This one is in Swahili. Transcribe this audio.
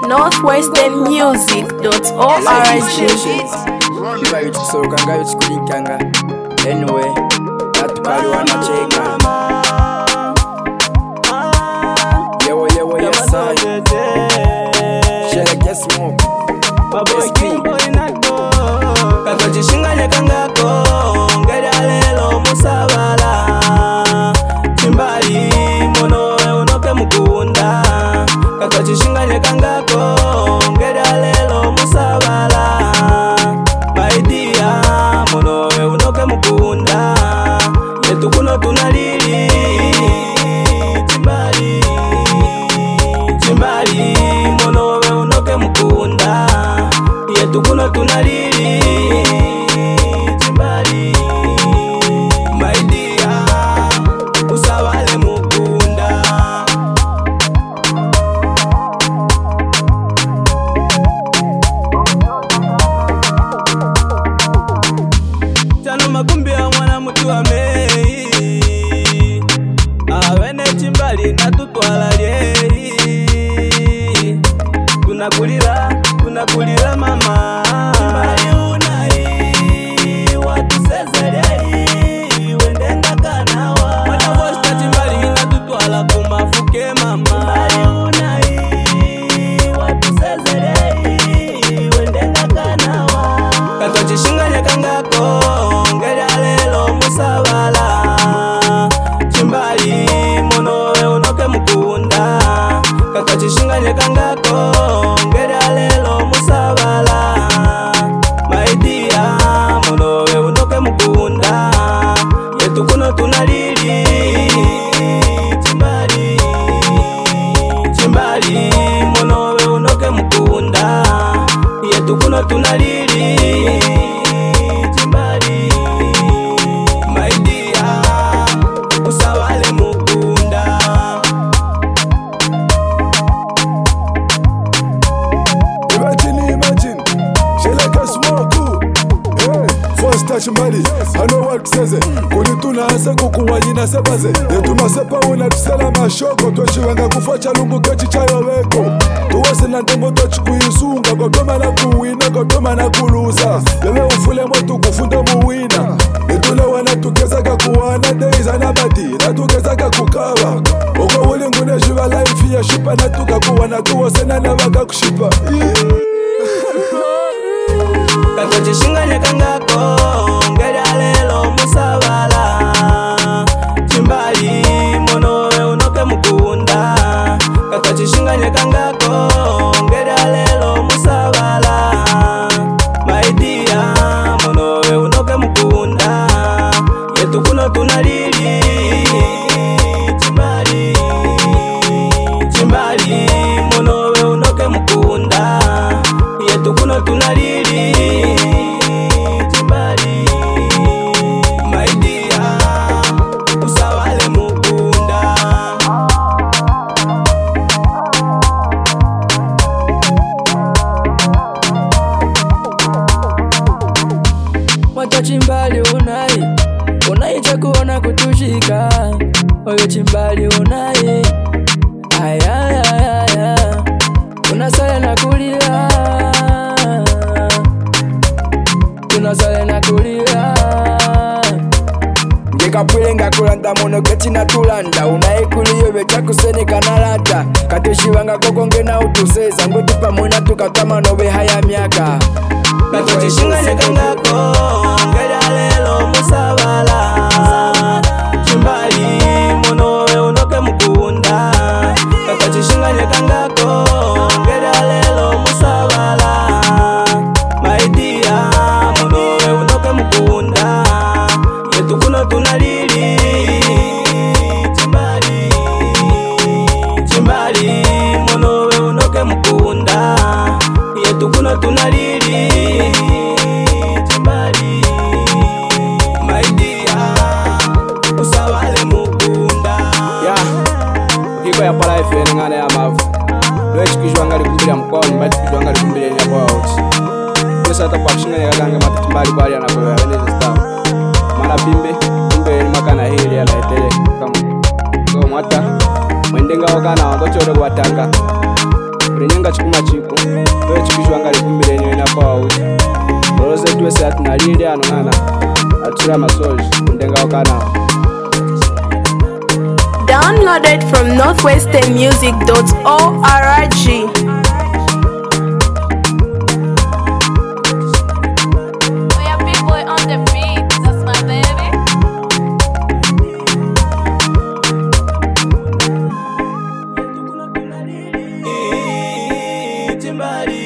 northwesternmusic.org. Sorokanga yochikulikanga anyway natukali wanacheka yewo yes I Sheleke smoke kakojishinganye kangako ngera lelo musabala chimbali mono unoke mukunda kakojishinganye kangako ngera lelo musabala my dear mono unoke mukunda yetu kuno tunalili chimbali mono unoke mukunda yetu kuno tunalili chimbali my dear usawale mukunda chano makumbi ya mwana mutu wa mei awene chimbali natutwala lyei tunakulira mama chimbali unai watusezerei wendenga kanawa mwana vosta chimbali natutwala kumafuke mama chimbali unai watusezerei wendenga kanawa kakojishinganye kangako ngera lelo musabala chimbali mono unoke mukunda kakojishinganye kangako ngera lelo musabala my dear mono unoke mukunda yetu kuno tunalili chimbali mono unoke mukunda yetu kuno tunalili chimbali my dear usawale mukunda Imagine, Sheleke smoke. Hey, first touch money, I know what says it. Kuni tunaanza kukuwanyina sebaze. Yetu masepa unatusela mashoko. Tuwashiwanga kufacha lumbu kechi chayo weko. Tuwase na tembo tochi kuyisunga. Gotoma na kuwina, gotoma na kuluza. Bebe ufule mwetu kufunda muwina. Yetule wana tukezaka kuwana days anabati. Na tukezaka kukaba. Oko wuli ngune shiva life ya shipa. Na tukakuwana tuwase na nabaka kushipa. kakojishinganye kangako ngera lelo musabala chimbali mono unoke mukunda kakojishinganye kangako ngera lelo musabala my dear mono unoke mukunda yetu kuno tunalili chimbali mono unoke mukunda yetu kuno tunalili chimbali my dear usawale mukunda mwacha chimbali unai chakuona kutushika oyo chimbali unai aya unasale na kulila tunasale na kulila ngekapwile ngakulanda mono keti na tulanda unaikuliyo becha kuseneka na lata kateshivanga koko ngena utuseza ngoti pamwena tukatama nobe haya miaka kakojishinganye kangako ngera lelo musabala chimbali mono unoke mukunda kakojishinganye kangako ngera lelo musabala my dear mono unoke mukunda yetu kuno tunalili chimbali mono unoke mukunda yetu kuno tunalili chimbali my dear usawale mukunda ukiko ya pala ife ngane ya mavu lwechikijwanga likumbila mkwao mbati kijwanga likumbila nyabo auti pesa hata kwa kushinganya kakange matimbali kwa ali anakoya weneze staff mana pimbe ni makana hili ya laitele kama so mwata mwendenga wakana wakochore watanga kulinyenga chikuma chiku kwe chikishwa ngali kumbile nyo ina kwa uchi loloze tuwese atinalili ano ngana atira masoji ndenga wakana. Downloaded from northwesternmusic.org. Timbali